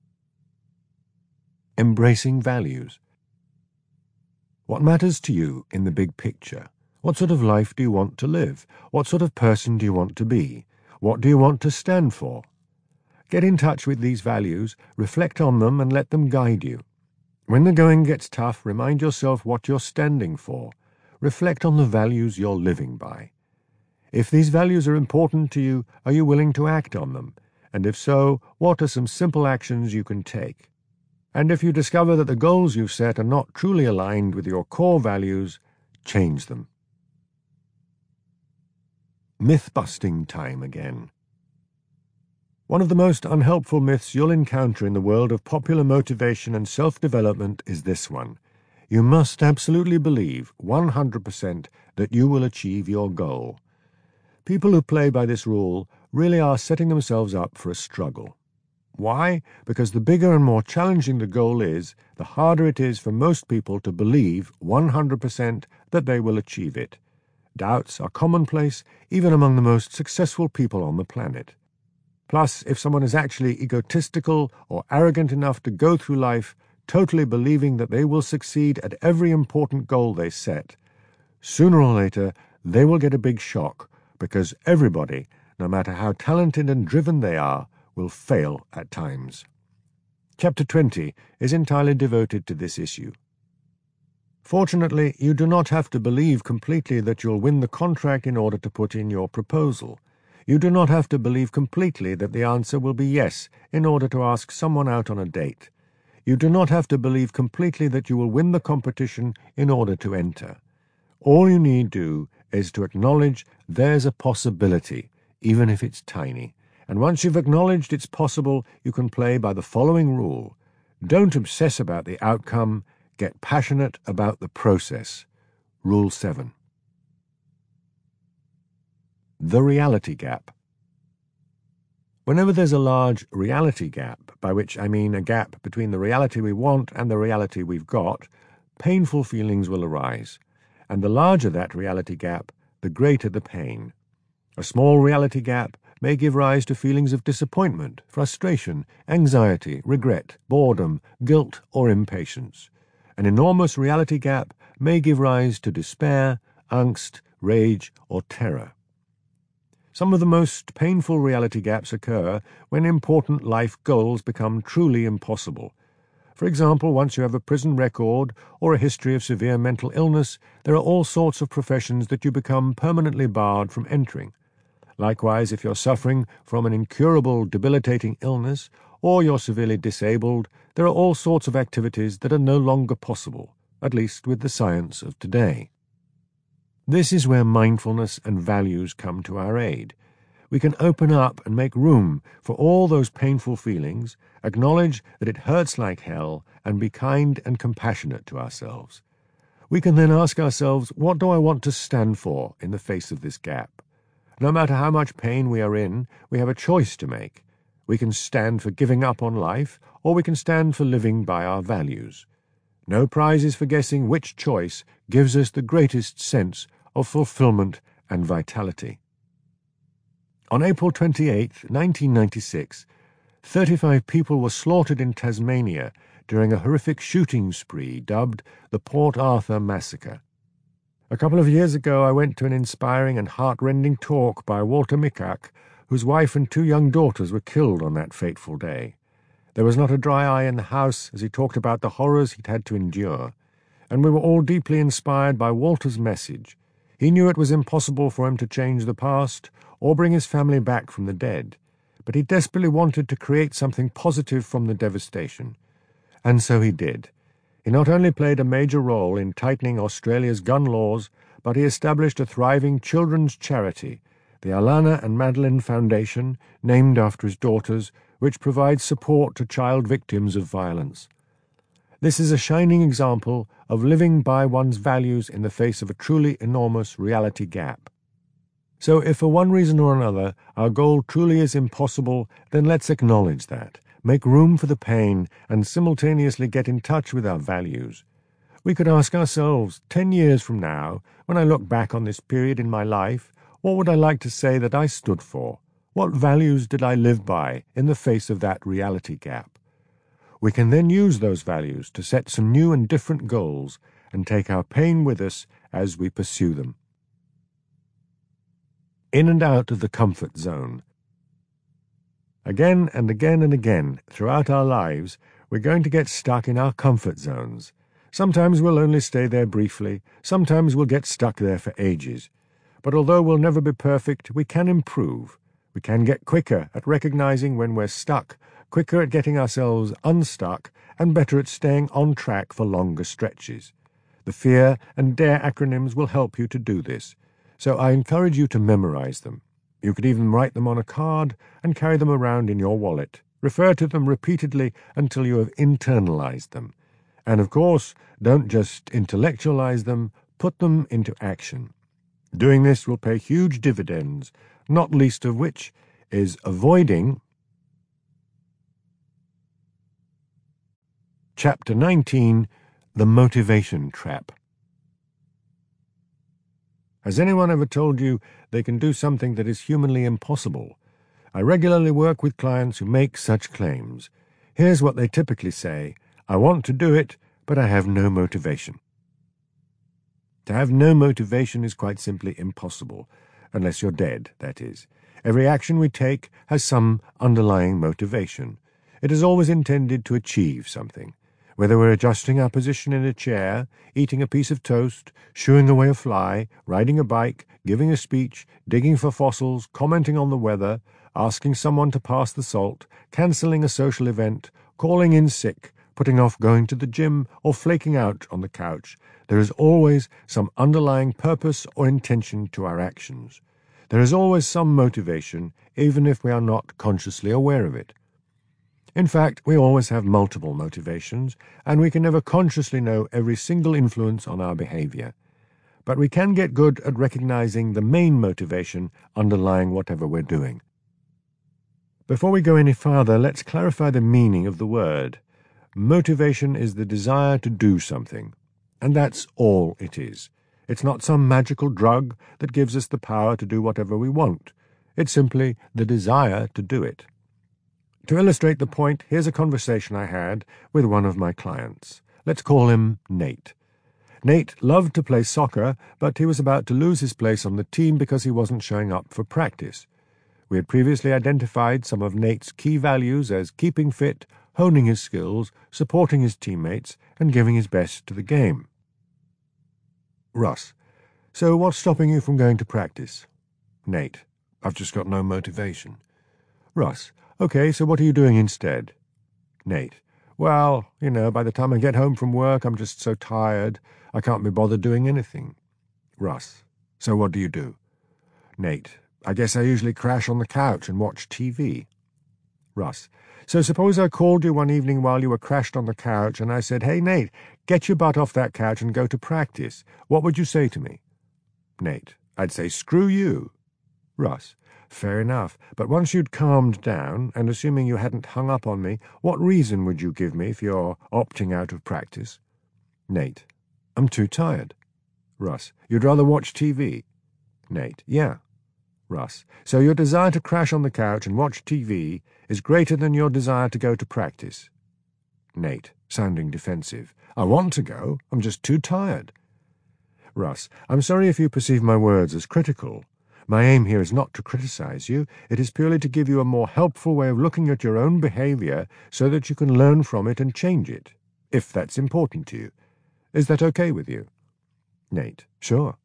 Embracing values. What matters to you in the big picture? What sort of life do you want to live? What sort of person do you want to be? What do you want to stand for? Get in touch with these values, reflect on them, and let them guide you. When the going gets tough, remind yourself what you're standing for. Reflect on the values you're living by. If these values are important to you, are you willing to act on them? And if so, what are some simple actions you can take? And if you discover that the goals you've set are not truly aligned with your core values, change them. Myth-busting time again. One of the most unhelpful myths you'll encounter in the world of popular motivation and self-development is this one. You must absolutely believe one hundred percent that you will achieve your goal. People who play by this rule really are setting themselves up for a struggle. Why? Because the bigger and more challenging the goal is, the harder it is for most people to believe one hundred percent that they will achieve it. Doubts are commonplace even among the most successful people on the planet. Plus, if someone is actually egotistical or arrogant enough to go through life totally believing that they will succeed at every important goal they set, sooner or later they will get a big shock, because everybody, no matter how talented and driven they are, will fail at times. Chapter twenty is entirely devoted to this issue. Fortunately, you do not have to believe completely that you'll win the contract in order to put in your proposal. You do not have to believe completely that the answer will be yes in order to ask someone out on a date. You do not have to believe completely that you will win the competition in order to enter. All you need do is to acknowledge there's a possibility, even if it's tiny. And once you've acknowledged it's possible, you can play by the following rule. Don't obsess about the outcome, get passionate about the process. Rule seven. The reality gap. Whenever there's a large reality gap, by which I mean a gap between the reality we want and the reality we've got, painful feelings will arise. And the larger that reality gap, the greater the pain. A small reality gap may give rise to feelings of disappointment, frustration, anxiety, regret, boredom, guilt, or impatience. An enormous reality gap may give rise to despair, angst, rage, or terror. Some of the most painful reality gaps occur when important life goals become truly impossible. For example, once you have a prison record or a history of severe mental illness, there are all sorts of professions that you become permanently barred from entering. Likewise, if you're suffering from an incurable, debilitating illness, or you're severely disabled, there are all sorts of activities that are no longer possible, at least with the science of today. This is where mindfulness and values come to our aid. We can open up and make room for all those painful feelings, acknowledge that it hurts like hell, and be kind and compassionate to ourselves. We can then ask ourselves, what do I want to stand for in the face of this gap? No matter how much pain we are in, we have a choice to make. We can stand for giving up on life, or we can stand for living by our values. No prizes for guessing which choice gives us the greatest sense of fulfillment and vitality. On April twenty-eighth, nineteen ninety-six, thirty-five people were slaughtered in Tasmania during a horrific shooting spree dubbed the Port Arthur Massacre. A couple of years ago I went to an inspiring and heart-rending talk by Walter Mikak, whose wife and two young daughters were killed on that fateful day. There was not a dry eye in the house as he talked about the horrors he'd had to endure, and we were all deeply inspired by Walter's message. He knew it was impossible for him to change the past or bring his family back from the dead, but he desperately wanted to create something positive from the devastation. And so he did. He not only played a major role in tightening Australia's gun laws, but he established a thriving children's charity, the Alana and Madeline Foundation, named after his daughters, which provides support to child victims of violence. This is a shining example of living by one's values in the face of a truly enormous reality gap. So if for one reason or another our goal truly is impossible, then let's acknowledge that, make room for the pain, and simultaneously get in touch with our values. We could ask ourselves, ten years from now, when I look back on this period in my life, what would I like to say that I stood for? What values did I live by in the face of that reality gap? We can then use those values to set some new and different goals and take our pain with us as we pursue them. In and out of the comfort zone. Again and again and again, throughout our lives, we're going to get stuck in our comfort zones. Sometimes we'll only stay there briefly, sometimes we'll get stuck there for ages. But although we'll never be perfect, we can improve. We can get quicker at recognizing when we're stuck, quicker at getting ourselves unstuck, and better at staying on track for longer stretches. The FEAR and DARE acronyms will help you to do this, so I encourage you to memorize them. You could even write them on a card and carry them around in your wallet. Refer to them repeatedly until you have internalized them. And of course, don't just intellectualize them, put them into action. Doing this will pay huge dividends, not least of which is avoiding Chapter nineteen, The Motivation Trap. Has anyone ever told you they can do something that is humanly impossible? I regularly work with clients who make such claims. Here's what they typically say: I want to do it, but I have no motivation. To have no motivation is quite simply impossible, unless you're dead, that is. Every action we take has some underlying motivation. It is always intended to achieve something. Whether we're adjusting our position in a chair, eating a piece of toast, shooing away a fly, riding a bike, giving a speech, digging for fossils, commenting on the weather, asking someone to pass the salt, cancelling a social event, calling in sick, putting off going to the gym, or flaking out on the couch, there is always some underlying purpose or intention to our actions. There is always some motivation, even if we are not consciously aware of it. In fact, we always have multiple motivations, and we can never consciously know every single influence on our behavior. But we can get good at recognizing the main motivation underlying whatever we're doing. Before we go any farther, let's clarify the meaning of the word. Motivation is the desire to do something, and that's all it is. It's not some magical drug that gives us the power to do whatever we want. It's simply the desire to do it. To illustrate the point, here's a conversation I had with one of my clients. Let's call him Nate. Nate loved to play soccer, but he was about to lose his place on the team because he wasn't showing up for practice. We had previously identified some of Nate's key values as keeping fit, honing his skills, supporting his teammates, and giving his best to the game. Russ: So what's stopping you from going to practice? Nate: I've just got no motivation. Russ: Okay, so what are you doing instead? Nate: Well, you know, by the time I get home from work, I'm just so tired, I can't be bothered doing anything. Russ: So what do you do? Nate: I guess I usually crash on the couch and watch T V. Russ: So suppose I called you one evening while you were crashed on the couch and I said, Hey, Nate, get your butt off that couch and go to practice. What would you say to me? Nate: I'd say, screw you. Russ: Fair enough, but once you'd calmed down, and assuming you hadn't hung up on me, what reason would you give me for your opting out of practice? Nate: I'm too tired. Russ: You'd rather watch T V? Nate: Yeah. Russ: So your desire to crash on the couch and watch T V is greater than your desire to go to practice? Nate, sounding defensive: I want to go, I'm just too tired. Russ: I'm sorry if you perceive my words as critical. My aim here is not to criticize you, it is purely to give you a more helpful way of looking at your own behavior so that you can learn from it and change it, if that's important to you. Is that okay with you? Nate: Sure.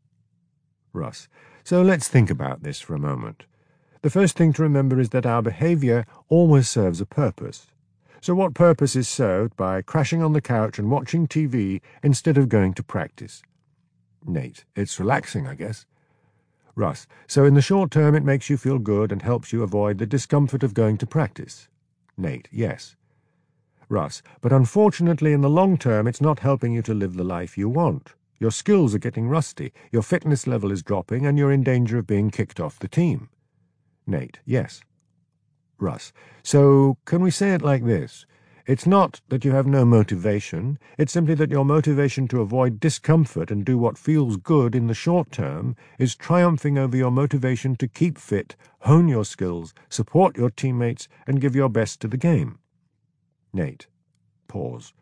Russ: So let's think about this for a moment. The first thing to remember is that our behavior always serves a purpose. So what purpose is served by crashing on the couch and watching T V instead of going to practice? Nate: It's relaxing, I guess. Russ: So in the short term it makes you feel good and helps you avoid the discomfort of going to practice? Nate: Yes. Russ: But unfortunately in the long term it's not helping you to live the life you want. Your skills are getting rusty, your fitness level is dropping, and you're in danger of being kicked off the team. Nate: Yes. Russ: So can we say it like this? It's not that you have no motivation, it's simply that your motivation to avoid discomfort and do what feels good in the short term is triumphing over your motivation to keep fit, hone your skills, support your teammates, and give your best to the game. Nate: Pause.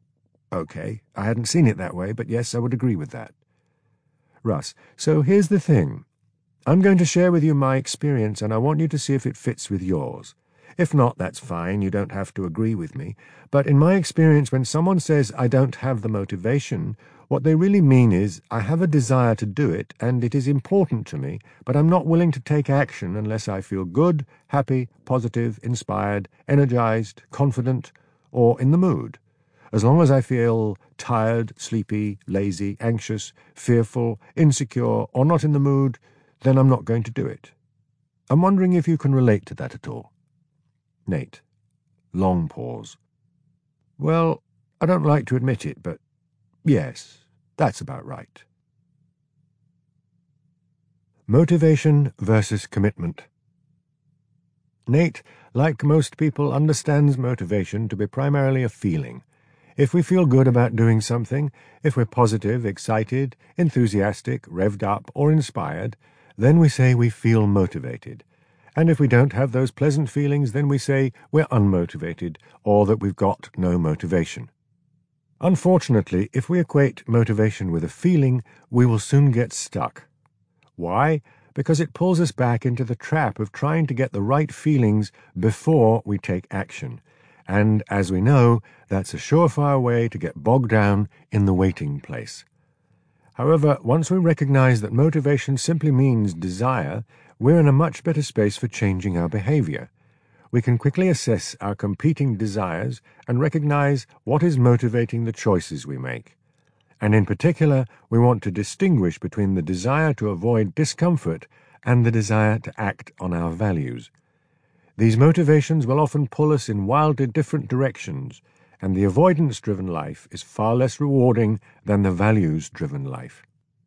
Okay, I hadn't seen it that way, but yes, I would agree with that. Russ: So here's the thing. I'm going to share with you my experience, and I want you to see if it fits with yours. If not, that's fine, you don't have to agree with me. But in my experience, when someone says, I don't have the motivation, what they really mean is, I have a desire to do it, and it is important to me, but I'm not willing to take action unless I feel good, happy, positive, inspired, energized, confident, or in the mood. As long as I feel tired, sleepy, lazy, anxious, fearful, insecure, or not in the mood, then I'm not going to do it. I'm wondering if you can relate to that at all. Nate. Long pause. Well, I don't like to admit it, but yes, that's about right. Motivation versus commitment. Nate, like most people, understands motivation to be primarily a feeling. If we feel good about doing something, if we're positive, excited, enthusiastic, revved up, or inspired, then we say we feel motivated. And if we don't have those pleasant feelings, then we say we're unmotivated, or that we've got no motivation. Unfortunately, if we equate motivation with a feeling, we will soon get stuck. Why? Because it pulls us back into the trap of trying to get the right feelings before we take action. And, as we know, that's a surefire way to get bogged down in the waiting place. However, once we recognize that motivation simply means desire, we're in a much better space for changing our behavior. We can quickly assess our competing desires and recognize what is motivating the choices we make. And in particular, we want to distinguish between the desire to avoid discomfort and the desire to act on our values. These motivations will often pull us in wildly different directions, and the avoidance-driven life is far less rewarding than the values-driven life.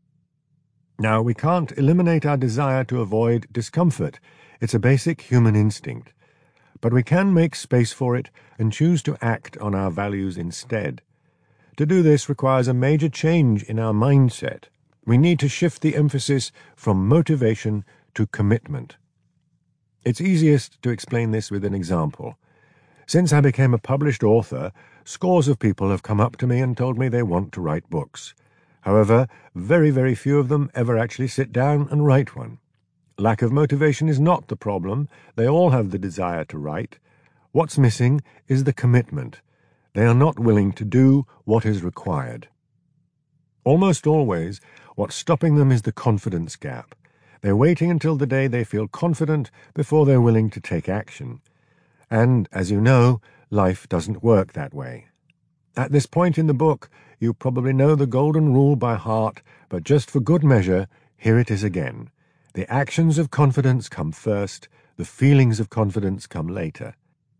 Now, we can't eliminate our desire to avoid discomfort. It's a basic human instinct. But we can make space for it and choose to act on our values instead. To do this requires a major change in our mindset. We need to shift the emphasis from motivation to commitment. It's easiest to explain this with an example. Since I became a published author, scores of people have come up to me and told me they want to write books. However, very, very few of them ever actually sit down and write one. Lack of motivation is not the problem. They all have the desire to write. What's missing is the commitment. They are not willing to do what is required. Almost always, what's stopping them is the confidence gap. They're waiting until the day they feel confident before they're willing to take action. And, as you know, life doesn't work that way. At this point in the book, you probably know the golden rule by heart, but just for good measure, here it is again. The actions of confidence come first, the feelings of confidence come later.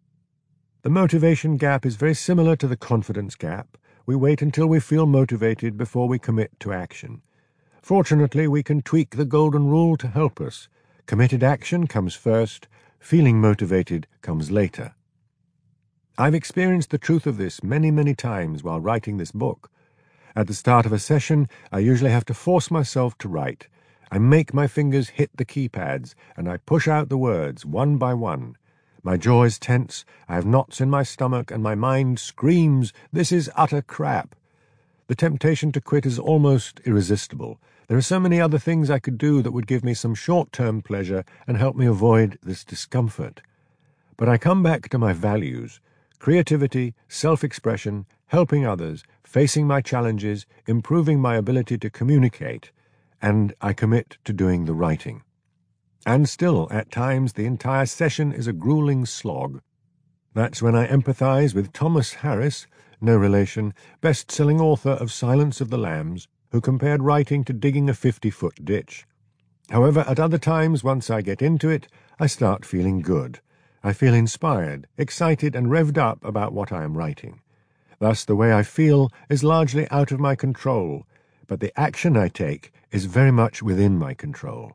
The motivation gap is very similar to the confidence gap. We wait until we feel motivated before we commit to action. Fortunately, we can tweak the golden rule to help us. Committed action comes first, feeling motivated comes later. I've experienced the truth of this many, many times while writing this book. At the start of a session, I usually have to force myself to write. I make my fingers hit the keypads, and I push out the words one by one. My jaw is tense, I have knots in my stomach, and my mind screams, "This is utter crap." The temptation to quit is almost irresistible. There are so many other things I could do that would give me some short-term pleasure and help me avoid this discomfort. But I come back to my values: creativity, self-expression, helping others, facing my challenges, improving my ability to communicate, and I commit to doing the writing. And still, at times, the entire session is a grueling slog. That's when I empathize with Thomas Harris, no relation, best-selling author of Silence of the Lambs, who compared writing to digging a fifty-foot ditch. However, at other times, once I get into it, I start feeling good. I feel inspired, excited, and revved up about what I am writing. Thus, the way I feel is largely out of my control, but the action I take is very much within my control.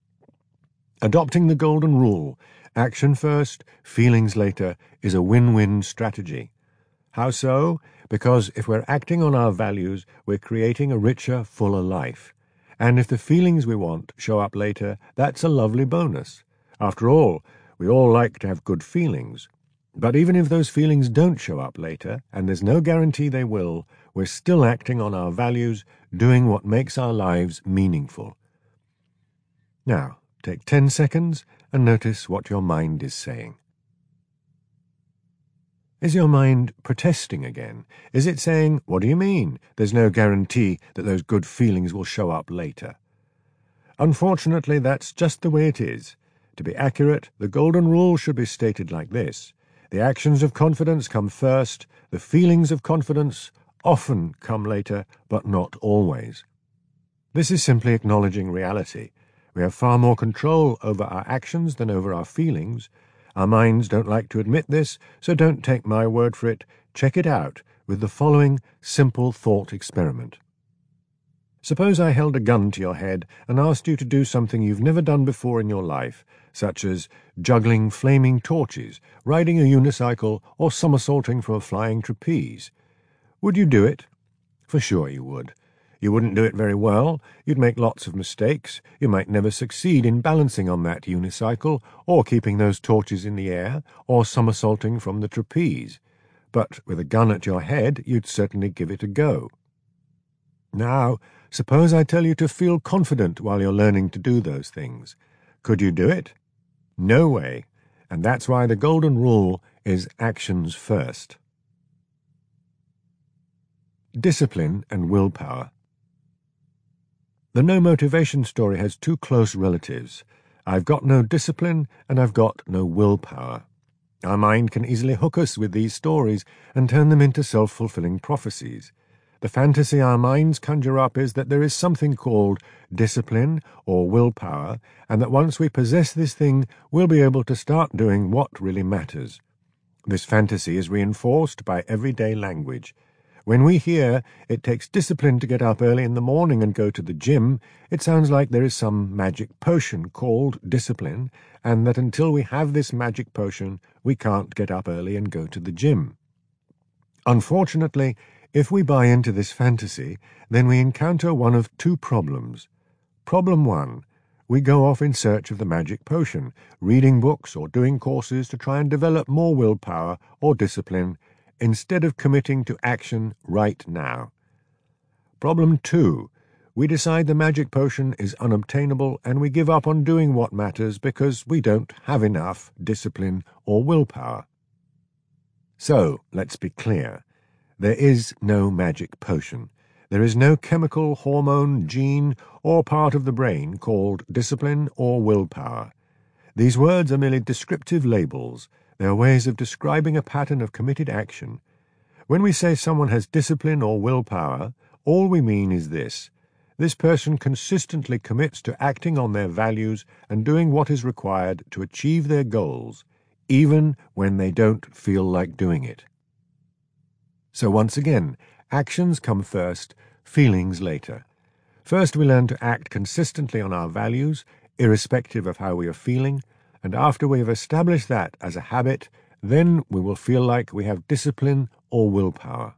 Adopting the golden rule, action first, feelings later, is a win-win strategy. How so? Because if we're acting on our values, we're creating a richer, fuller life. And if the feelings we want show up later, that's a lovely bonus. After all, we all like to have good feelings. But even if those feelings don't show up later, and there's no guarantee they will, we're still acting on our values, doing what makes our lives meaningful. Now, take ten seconds and notice what your mind is saying. Is your mind protesting again? Is it saying, "What do you mean? There's no guarantee that those good feelings will show up later"? Unfortunately, that's just the way it is. To be accurate, the golden rule should be stated like this: the actions of confidence come first, the feelings of confidence often come later, but not always. This is simply acknowledging reality. We have far more control over our actions than over our feelings. Our minds don't like to admit this, so don't take my word for it. Check it out with the following simple thought experiment. Suppose I held a gun to your head and asked you to do something you've never done before in your life, such as juggling flaming torches, riding a unicycle, or somersaulting from a flying trapeze. Would you do it? For sure you would. You wouldn't do it very well, you'd make lots of mistakes, you might never succeed in balancing on that unicycle, or keeping those torches in the air, or somersaulting from the trapeze. But with a gun at your head, you'd certainly give it a go. Now, suppose I tell you to feel confident while you're learning to do those things. Could you do it? No way, and that's why the golden rule is actions first. Discipline and willpower. The no motivation story has two close relatives. I've got no discipline and I've got no willpower. Our mind can easily hook us with these stories and turn them into self-fulfilling prophecies. The fantasy our minds conjure up is that there is something called discipline or willpower, and that once we possess this thing, we'll be able to start doing what really matters. This fantasy is reinforced by everyday language. When we hear it takes discipline to get up early in the morning and go to the gym, it sounds like there is some magic potion called discipline, and that until we have this magic potion, we can't get up early and go to the gym. Unfortunately, if we buy into this fantasy, then we encounter one of two problems. Problem one, we go off in search of the magic potion, reading books or doing courses to try and develop more willpower or discipline, instead of committing to action right now. Problem two, we decide the magic potion is unobtainable and we give up on doing what matters because we don't have enough discipline or willpower. So, let's be clear. There is no magic potion. There is no chemical, hormone, gene, or part of the brain called discipline or willpower. These words are merely descriptive labels. They are ways of describing a pattern of committed action. When we say someone has discipline or willpower, all we mean is this. This person consistently commits to acting on their values and doing what is required to achieve their goals, even when they don't feel like doing it. So once again, actions come first, feelings later. First we learn to act consistently on our values, irrespective of how we are feeling, and after we have established that as a habit, then we will feel like we have discipline or willpower.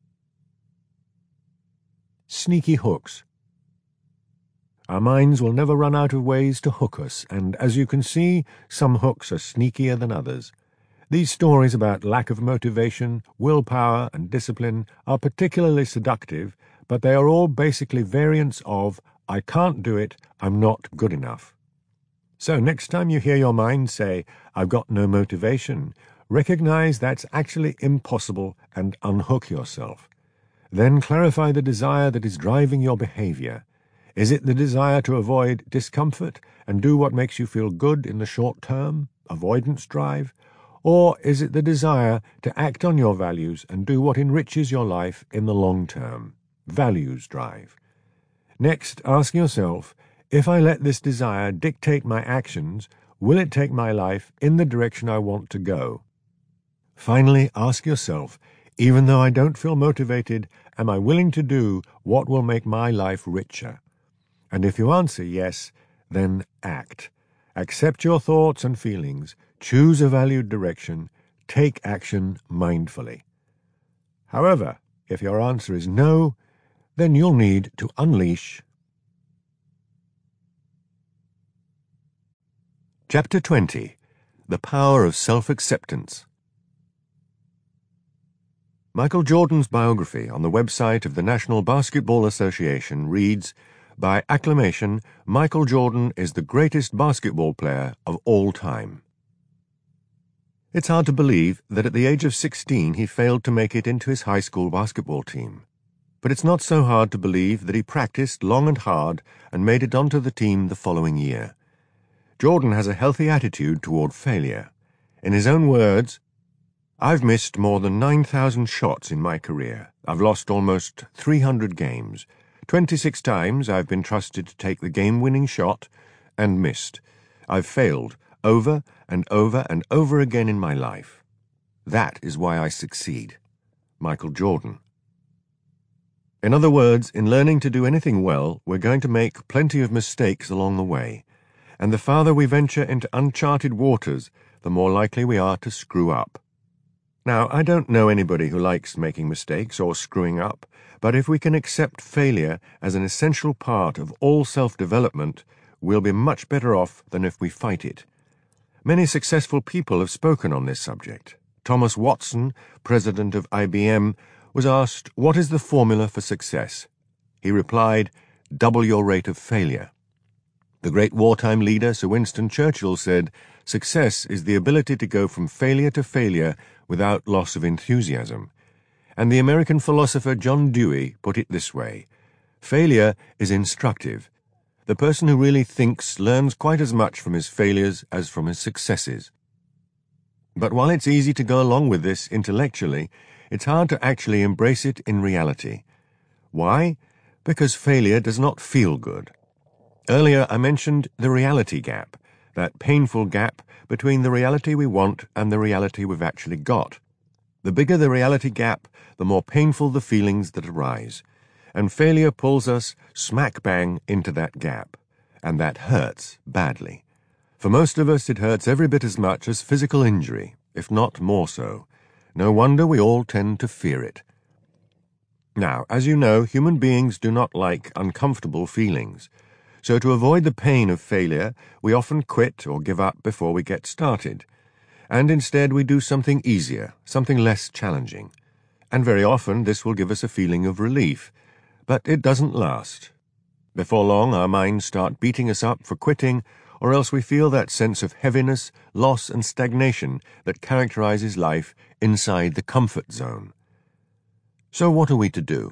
Sneaky hooks. Our minds will never run out of ways to hook us, and as you can see, some hooks are sneakier than others. These stories about lack of motivation, willpower, and discipline are particularly seductive, but they are all basically variants of, I can't do it, I'm not good enough. So next time you hear your mind say, I've got no motivation, recognize that's actually impossible and unhook yourself. Then clarify the desire that is driving your behavior. Is it the desire to avoid discomfort and do what makes you feel good in the short term, avoidance drive? Or is it the desire to act on your values and do what enriches your life in the long term, values drive? Next, ask yourself, if I let this desire dictate my actions, will it take my life in the direction I want to go? Finally, ask yourself, even though I don't feel motivated, am I willing to do what will make my life richer? And if you answer yes, then act. Accept your thoughts and feelings, choose a valued direction, take action mindfully. However, if your answer is no, then you'll need to unleash. Chapter twenty. The Power of Self-Acceptance. Michael Jordan's biography on the website of the National Basketball Association reads, By acclamation, Michael Jordan is the greatest basketball player of all time. It's hard to believe that at the age of sixteen he failed to make it into his high school basketball team. But it's not so hard to believe that he practiced long and hard and made it onto the team the following year. Jordan has a healthy attitude toward failure. In his own words, I've missed more than nine thousand shots in my career. I've lost almost three hundred games. twenty-six times I've been trusted to take the game-winning shot, and missed. I've failed over and over and over again in my life. That is why I succeed. Michael Jordan. In other words, in learning to do anything well, we're going to make plenty of mistakes along the way, and the farther we venture into uncharted waters, the more likely we are to screw up. Now, I don't know anybody who likes making mistakes or screwing up, but if we can accept failure as an essential part of all self-development, we'll be much better off than if we fight it. Many successful people have spoken on this subject. Thomas Watson, president of I B M, was asked, "What is the formula for success?" He replied, "Double your rate of failure." The great wartime leader Sir Winston Churchill said, "Success is the ability to go from failure to failure without loss of enthusiasm." And the American philosopher John Dewey put it this way, "Failure is instructive. The person who really thinks learns quite as much from his failures as from his successes." But while it's easy to go along with this intellectually, it's hard to actually embrace it in reality. Why? Because failure does not feel good. Earlier I mentioned the reality gap, that painful gap between the reality we want and the reality we've actually got. The bigger the reality gap, the more painful the feelings that arise. And failure pulls us smack bang into that gap. And that hurts badly. For most of us it hurts every bit as much as physical injury, if not more so. No wonder we all tend to fear it. Now, as you know, human beings do not like uncomfortable feelings. So to avoid the pain of failure, we often quit or give up before we get started. And instead we do something easier, something less challenging. And very often this will give us a feeling of relief. But it doesn't last. Before long our minds start beating us up for quitting, or else we feel that sense of heaviness, loss and stagnation that characterizes life inside the comfort zone. So what are we to do?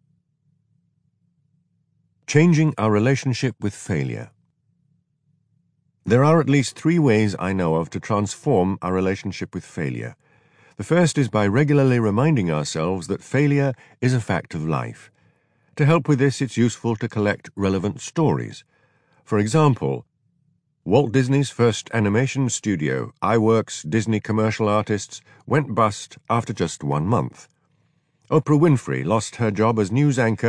Changing our relationship with failure. There are at least three ways I know of to transform our relationship with failure. The first is by regularly reminding ourselves that failure is a fact of life. To help with this, it's useful to collect relevant stories. For example, Walt Disney's first animation studio, iWorks Disney Commercial Artists, went bust after just one month. Oprah Winfrey lost her job as news anchor